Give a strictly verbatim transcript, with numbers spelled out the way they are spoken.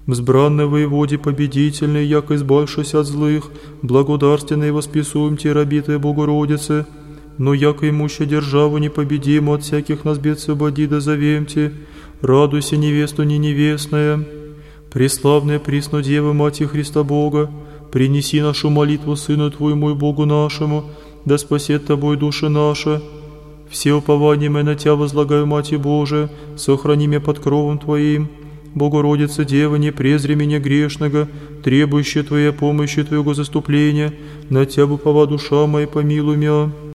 Взбранный воеводе победительный, яко избавшись от злых, благодарственно и восписуем те рабитые Богородицы, но яко имуща державу непобедиму от всяких нас бед свободи да завемте, радуйся, невесту не невестная. Преславная присно Дева, Мати Христа Бога, принеси нашу молитву Сыну Твоему и Богу нашему, да спасет Тобой души наша. Все упования мы на Тя возлагаю, Мати Божия, сохрани меня под кровом Твоим. Богородица Дева, не презри меня грешного, требующая Твоей помощи, Твоего заступления, на Тя упова душа моя, помилуй меня.